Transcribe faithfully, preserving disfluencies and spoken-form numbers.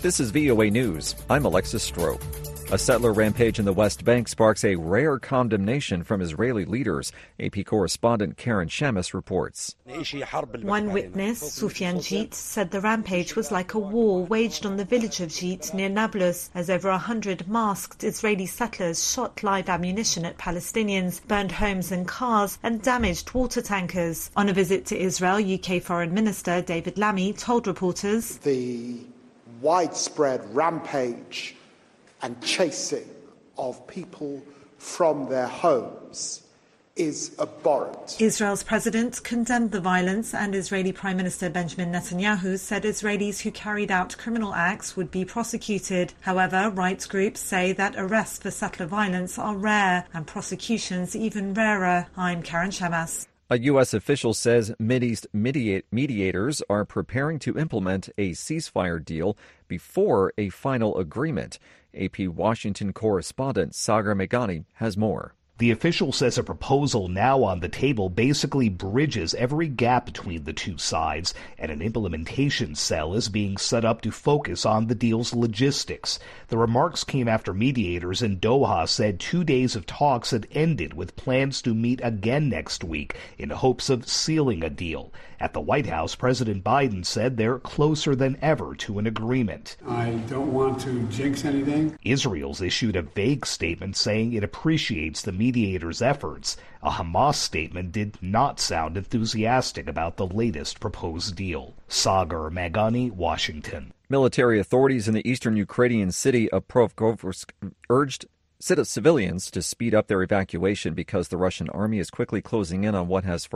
This is V O A News. I'm Alexis Strope. A settler rampage in the West Bank sparks a rare condemnation from Israeli leaders. A P correspondent Karen Shamis reports. One witness, Sufyan Jit, said the rampage was like a war waged on the village of Jit near Nablus, as over a hundred masked Israeli settlers shot live ammunition at Palestinians, burned homes and cars, and damaged water tankers. On a visit to Israel, U K Foreign Minister David Lammy told reporters, the widespread rampage and chasing of people from their homes is abhorrent. Israel's president condemned the violence, and Israeli Prime Minister Benjamin Netanyahu said Israelis who carried out criminal acts would be prosecuted. However, rights groups say that arrests for settler violence are rare and prosecutions even rarer. I'm Karen Shamas. A U S official says Mideast mediate mediators are preparing to implement a ceasefire deal before a final agreement. A P Washington correspondent Sagar Meghani has more. The official says a proposal now on the table basically bridges every gap between the two sides, and an implementation cell is being set up to focus on the deal's logistics. The remarks came after mediators in Doha said two days of talks had ended, with plans to meet again next week in hopes of sealing a deal. At the White House, President Biden said they're closer than ever to an agreement. I don't want to jinx anything. Israel's issued a vague statement saying it appreciates the mediators' efforts. A Hamas statement did not sound enthusiastic about the latest proposed deal. Sagar Meghani, Washington. Military authorities in the eastern Ukrainian city of Pokrovsk urged civilians to speed up their evacuation because the Russian army is quickly closing in on what has